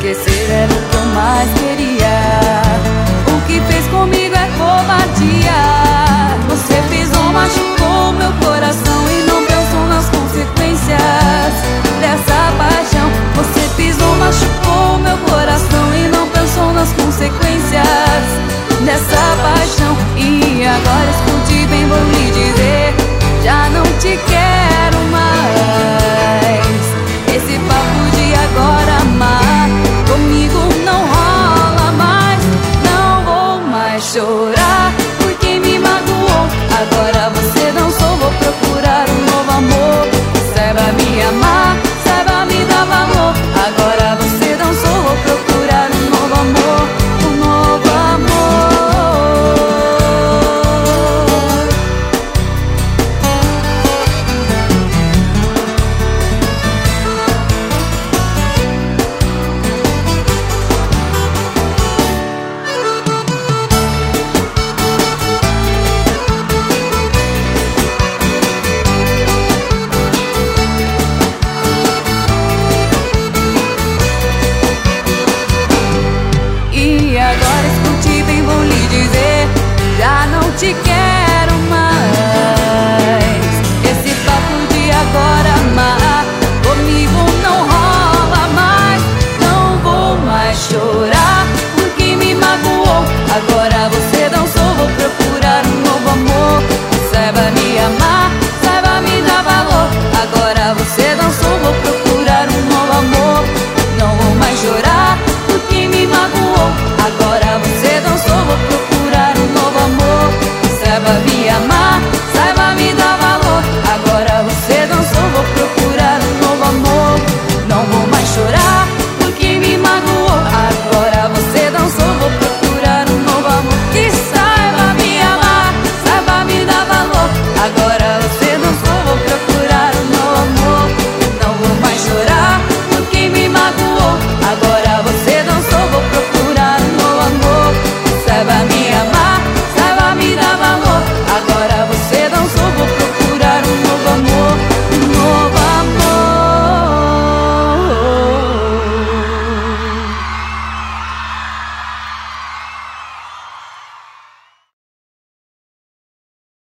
esquecer era o que eu mais queria. O que fez comigo é covardia. Você pisou, machucou meu coração e não pensou nas consequências dessa paixão. Você pisou, machucou meu coração e não pensou nas consequências dessa